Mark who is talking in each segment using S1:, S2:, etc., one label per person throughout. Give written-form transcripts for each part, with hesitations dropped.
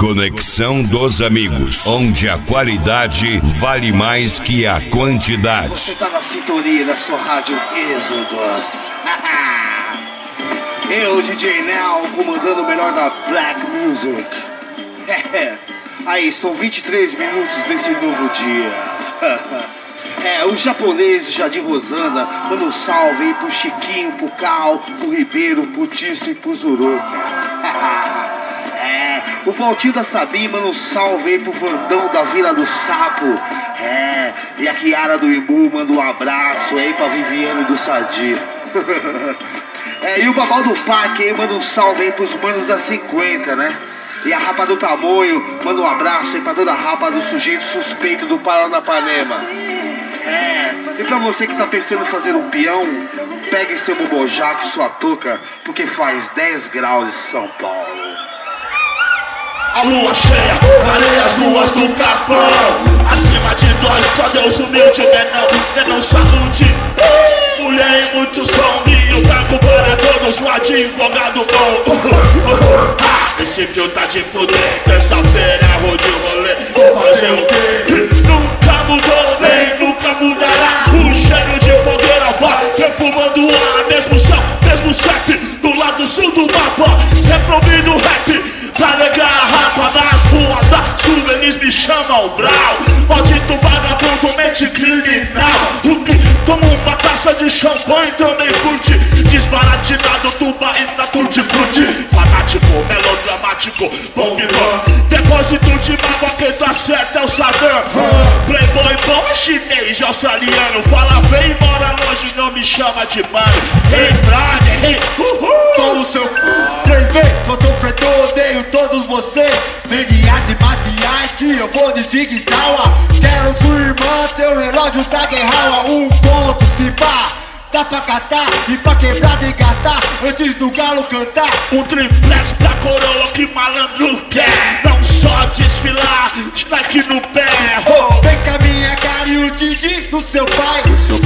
S1: Conexão dos Amigos, onde a qualidade vale mais que a quantidade.
S2: Você tá na sintonia da sua rádio Êxodos. Eu, DJ Nel, comandando o melhor da Black Music. Aí, são 23 minutos desse novo dia. O japonês de Jardim Rosana, manda um salve aí pro Chiquinho, pro Cal, pro Ribeiro, pro Tício e pro Zuruca. O Valtinho da Sabim manda um salve aí pro Vandão da Vila do Sapo. E a Kiara do Imbu manda um abraço aí pra Viviane do Sadio. E o Babal do Parque aí manda um salve aí pros manos da 50, né? E a Rapa do Tamoio manda um abraço aí pra toda a rapa do sujeito suspeito do Paranapanema. E pra você que tá pensando em fazer um peão, pegue seu bobojaque, sua touca, porque faz 10 graus em São Paulo.
S3: A lua cheia, areias luas do Capão. Acima de nós, só Deus humilde, menão saúde. Mulher e muito som, vinho branco para todos, o advogado bom. Esse fio tá de fuder, terça-feira é rua de rolê. Vou fazer o quê? Nunca mudou, nem nunca mudará. O cheiro de fogueira vai perfumando o ar. Mesmo chão, mesmo chefe, do lado sul do mapa. Sempre ouvindo rap, pra negar a rapa nas ruas da sul. Eles me chamam Brau, maldito vagabundo, mente criminal. O que toma uma taça de champanhe também curte. Desbaratinado, tubaína, tutti-frutti. Fanático, melodramático, bom depósito de mágoa, quem tá certo é o Saddam. Playboy bom, chinês, australiano. Fala bem, mora longe, não me chama de mano. Hey, brother, hey,
S4: tô no seu três vezes, eu sou fredor, odeio todos vocês. Vem de artes marciais que eu vou de zigue-zawa. Quero sua irmã, seu relógio tá guerra. Um ponto, se pá, dá pra catar e pra quebrar e gastar antes do galo cantar.
S3: Um triplex pra coroa que malandro quer. Não só desfilar de Nike no pé.
S4: Vem com a minha cara e o Didi do seu pai.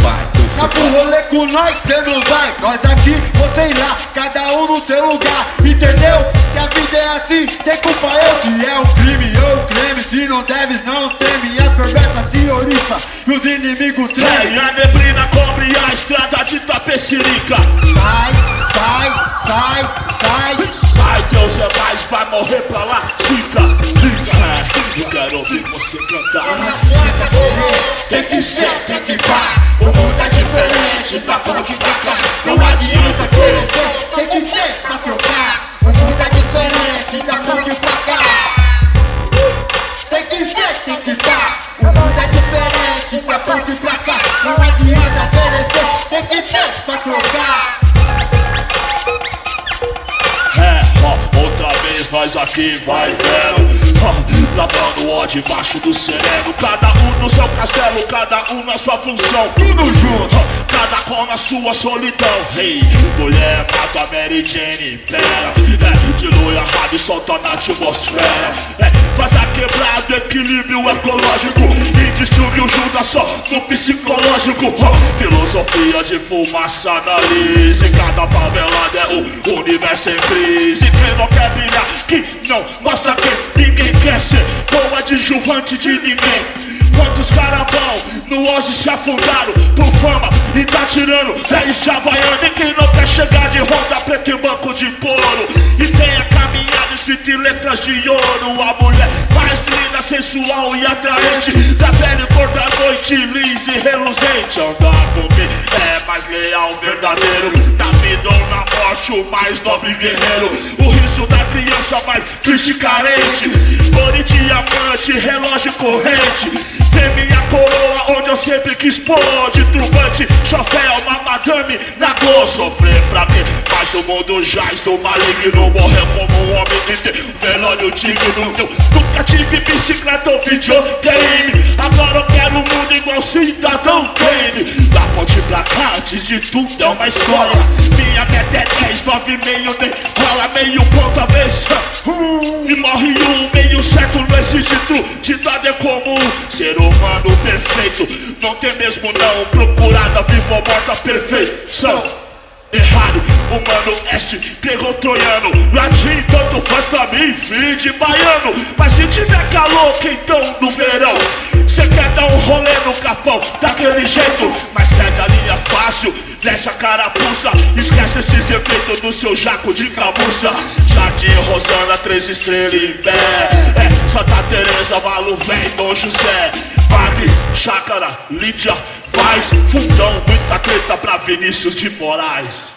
S4: Na pro rolê com nós, cê não vai. Nós aqui, você lá, cada um no seu lugar. Entendeu? Se a vida é assim, tem culpa eu. Se é um crime, eu creme. Se não deves, não teme. As perversas senhoriça e os inimigos tremem.
S3: E a neblina cobre a estrada de Tapecirica.
S4: Sai, sai, sai, sai.
S3: Sai, Deus é mais, vai morrer pra lá. Fica, eu quero ouvir você cantar.
S4: Não adianta correr, tem que ser, tem que pá. O mundo é diferente, da ponte pra cá. Não adianta querer ser, tem que ser pra trocar. O mundo é diferente, da ponte pra cá. Tem que ser, tem que pá. O mundo é diferente, da ponte pra cá. Não adianta querer ser, tem que ser pra trocar.
S3: Outra vez nós aqui vai vendo. Lavando ó debaixo do sereno. Cada um no seu castelo, cada um na sua função.
S4: Tudo junto,
S3: cada qual na sua solidão. Hey, mulher mata a Mary Jane, pera. Dilui a rádio e solta na atmosfera. Faz a quebrada, equilíbrio ecológico. E destruiu o Judas só no psicológico. Filosofia de fumaça, analise. Cada favelada é o universo em crise. Quem não quer brilhar, que não mostra que ninguém quer ser coadjuvante de ninguém. Quantos caravão no hoje se afundaram por fama e tá tirando 10 de Havaiana. E quem não quer chegar de Honda preta em banco de couro e tem a caminhada escrita em letras de ouro. A mulher mais linda, sensual e atraente, da pele cor da noite, lisa e reluzente. Andar comigo é mais leal, verdadeiro. Na vida ou na morte, o mais nobre guerreiro. O riso da criança mais triste e carente. Ouro e diamante, relógio corrente. Tem minha coroa onde eu sempre quis pôr. De turbante, chofé, uma madame na cor. Sofrer pra mim, mas o mundo jaz do maligno. Morreu como um homem inteiro, velório digno. Eu nunca tive bicicleta ou videogame. Agora eu quero um mundo igual Cidadão Kane. Da ponte pra cá, antes de tudo é uma escola. Minha meta é 10, 9, meio, nem rola meio ponto a vez. E morre um, meio certo, não existe tu. Ditado é comum, ser humano perfeito não tem mesmo não. Procurada, viva ou morta, perfeição. Errado, o mano este pegou troiano. Latim tanto faz pra mim, filho de baiano. Mas se tiver calor, quentão no verão, cê quer dar um rolê no capão, daquele jeito. Mas pega a linha fácil, deixa a carapuça. Esquece esses defeitos do seu jaco de camuça. Jardim Rosana, 3 estrelas em pé. Santa Teresa, Valo Véi, Dom José. Padre, Chácara, Lídia, Faz, Fundão, muita treta pra Vinícius de Moraes.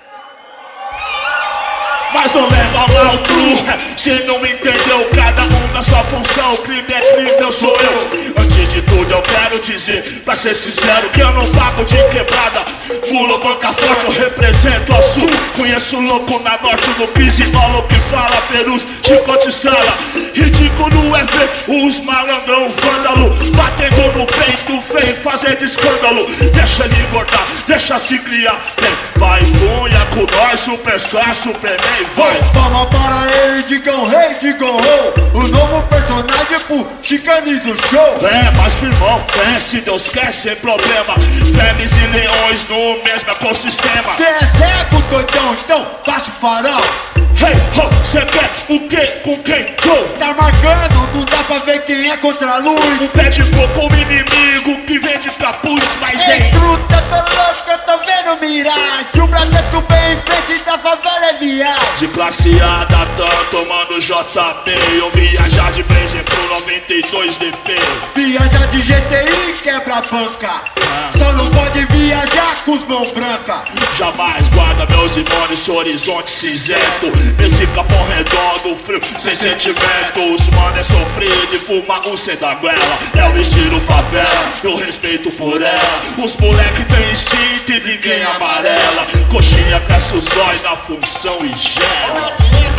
S3: Mas não leva mal true, cê não entendeu, cada um na sua função. Crime é crime, eu sou eu. Antes de tudo eu quero dizer, pra ser sincero, que eu não pago de quebrada. Mulo, banca forte, eu represento a sul. Conheço louco na norte, no pisinolo que fala perus, chicote estrala. Ridículo é ver os malandrão vândalo batendo no peito, feio, fazendo escândalo. Deixa ele engordar, deixa se criar. Vai, punha com nós, superstar, superman. Vai.
S4: Palma para ele, digam rei, digam ho. O novo personagem pro Chicaniza o show.
S3: Mas firmão, se Deus quer, sem problema. Fêmeas e leões no mesmo ecossistema.
S4: Cê é cego, doidão, então baixa o farol.
S3: Hey, ho, cê quer o quê? Com quem? Go!
S4: Tá marcando, não dá pra ver quem é contra a luz.
S3: Um pé de coco, um inimigo que vem de capuz. Mas
S4: Ei, truta, eu tô louco, eu tô vendo miragem. O Brasil bem em frente da favela é viagem.
S3: De classe A da TAM, tomando JP. Eu viajar de Blazer pro 92 DP.
S4: Viajar de GTI, quebra a banca. Só não pode viajar com os mãos brancas.
S3: Jamais guarda meus irmãos nesse horizonte cinzento. Nesse capão redondo, frio, sem sentimentos. Mano é sofrido e fuma o C da goela. É o estilo favela, eu respeito por ela. Os moleque tem instinto e ninguém amarela. Coxinha cresce os olhos na função e gela.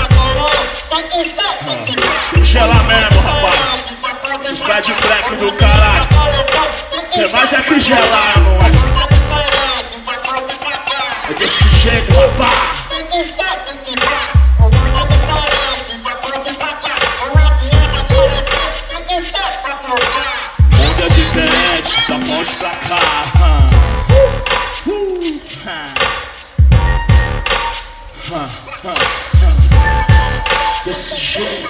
S3: Gela mesmo, rapaz. Os pés de black do caralho. Tem mais é que gelar, não é? É desse jeito, rapaz. Mundo é diferente, da ponte pra cá. Desse jeito.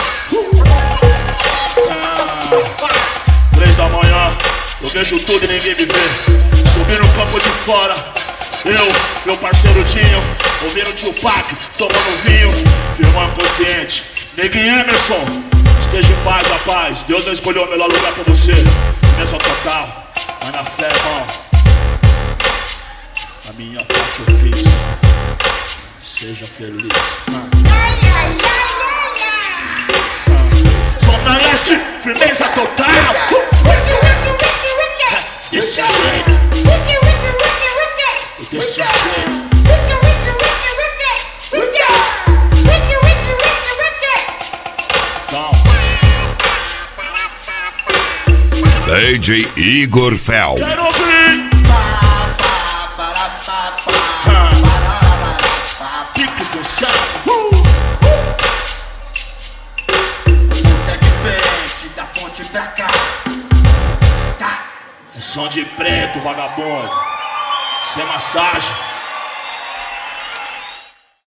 S3: 3 da manhã, eu vejo tudo e ninguém me vê. Subi no campo de fora, eu, meu parceiro Dinho, ouvindo o tio Pac, tomando vinho, firmando consciente. Neguinho Emerson, esteja em paz, rapaz. Deus não escolheu o melhor lugar pra você. Bênção total, mas na fé, irmão. A minha parte eu fiz. Seja feliz. Zona Leste, firmeza total. Desse jeito. Desse jeito.
S1: DJ Igor Fel.
S3: Quero ouvir. Pique função.
S4: É diferente da ponte pra cá.
S3: É som de preto, vagabundo. Sem massagem.